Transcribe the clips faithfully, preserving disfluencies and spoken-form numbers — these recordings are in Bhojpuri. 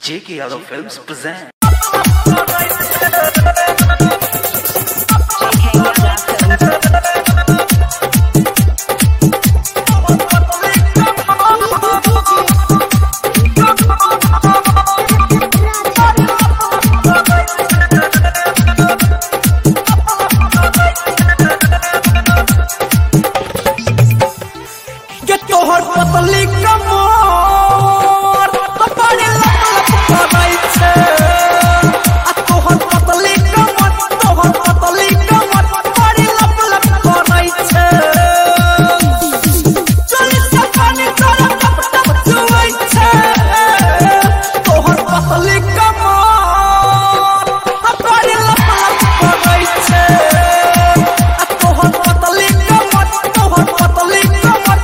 J K Yadav Films present. तोहर पतली कमर बड़े लप लप करै छै आ तोहर पतली कमर तोहर पतली कमर बड़े लप लप करै छै चली से पानी तोरा टप टप चुबै छै तोहर पतली कमर बड़े लप लप करै छै आ तोहर पतली कमर तोहर पतली कमर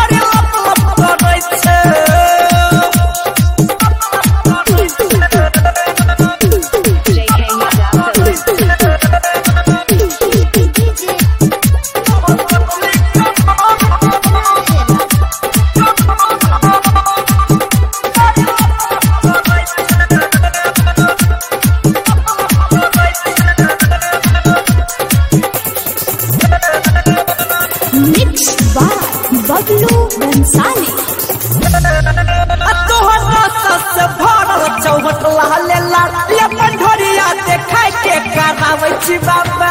बबलू बंसाली तोहर रास्ता से भरल चौहट लाले लाल अपन ढोरिया देखाय के कराबै छी बाबा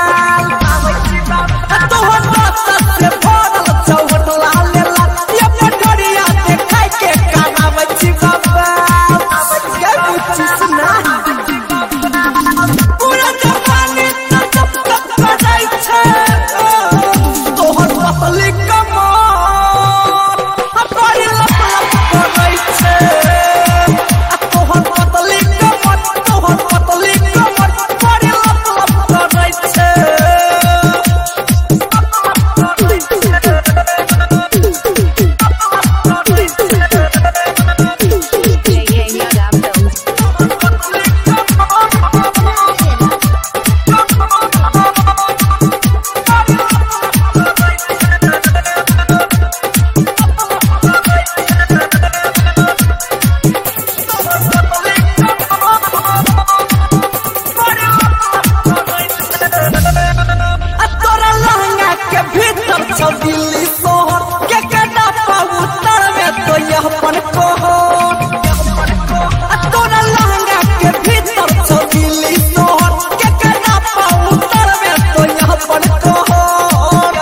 तोहर रास्ता से भरल चौहट लाले लाल अपन ढोरिया देखाय के कराबै छी बाबा के बुझी सुना पूरा जवानी तप तप करै छै तोहर पतली दिल्ली शहर के कटा पाउतर में तो यह पन कोहर तोरा लहंगा के भीतर छौ दिल्ली शहर के कटा पाउतर में तो यह पन कोहर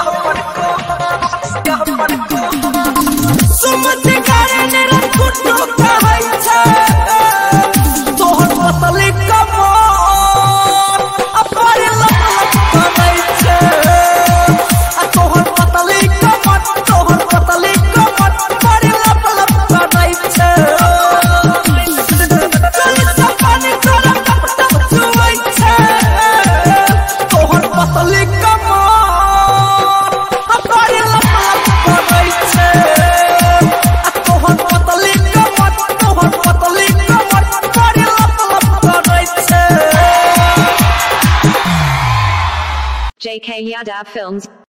सुमति गारे ने रकुटो कहै छै तोहर पतली कमर अपरे लप लप करै छै तोहर पतली कमर तोहर पतली कमर बड़े लप लप करै छै चली से पानी तोरा टप टप चुबै छै तोहर पतली कमर बड़े लप लप करै छै आ तोहर पतली कमर तोहर पतली कमर बड़े लप लप करै छै J K Yadav Films.